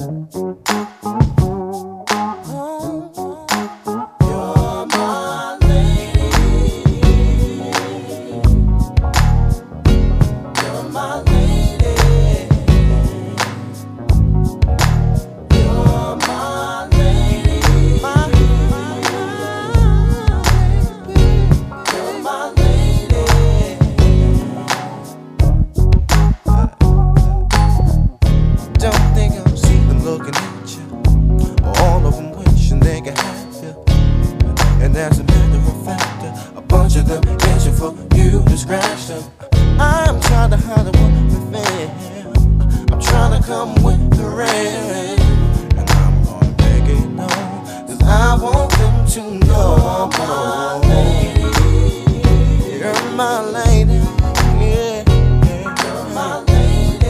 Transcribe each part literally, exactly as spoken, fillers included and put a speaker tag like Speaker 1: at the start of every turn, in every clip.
Speaker 1: As a matter of fact, a bunch of them itching for you to scratch them. I'm trying to hide what we feel. I'm trying to come with the rain, and I'm gonna make it known, 'cause I want them to know you're my lady. You're my lady, yeah. You're my lady.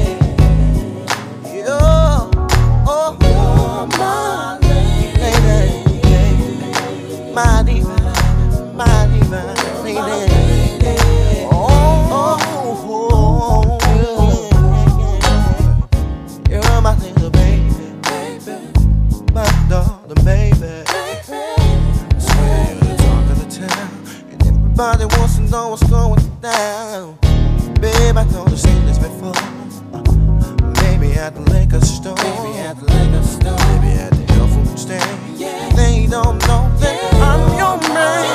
Speaker 1: You're, oh, you're my lady. My diva, my diva, lady. Oh, oh, oh, yeah. You're my little baby, baby. My daughter, baby. I swear you're the talk of the town, and everybody wants to know what's going down. Babe, I told you seen this before. Maybe at the liquor store, maybe at the liquor store, maybe at the health food stand. Yeah. They don't know that I'm your man.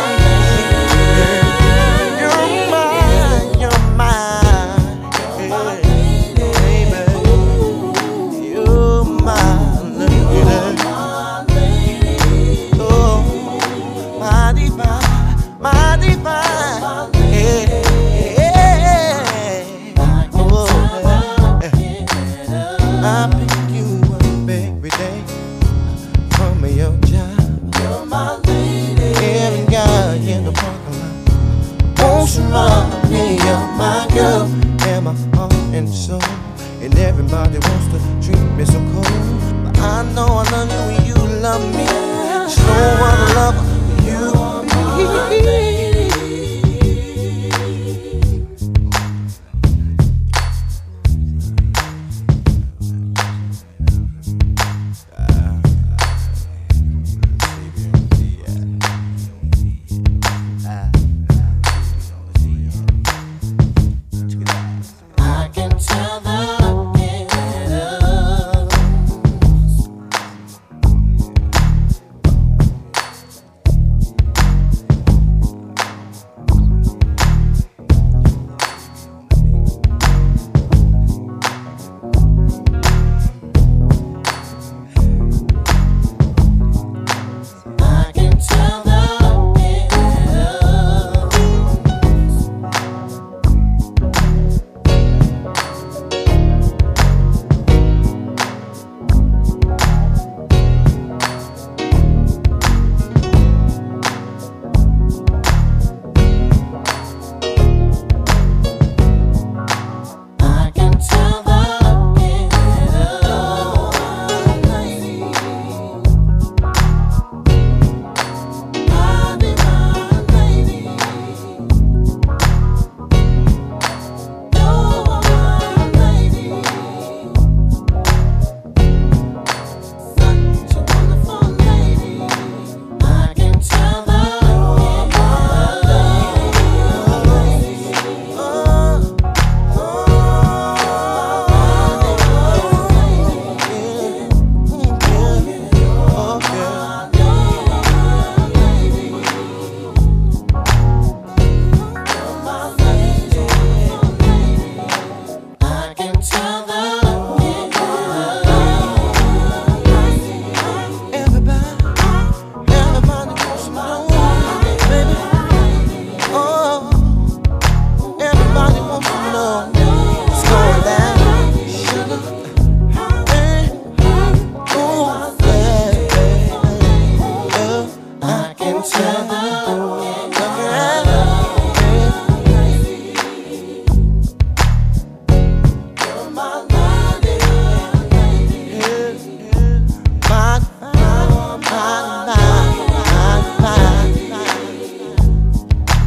Speaker 1: You're mine, you're mine, baby. You're my lady. Oh, my divine, my divine. Yeah. Oh, I pick you up every day from your job. You're my lady. Every guy in the parking lot wants to run me. You're my girl, and my heart and soul. And everybody wants to treat me so cold, but I know I love you and you love me. There's no other lover but you.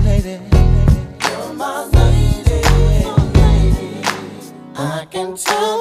Speaker 2: I can tell.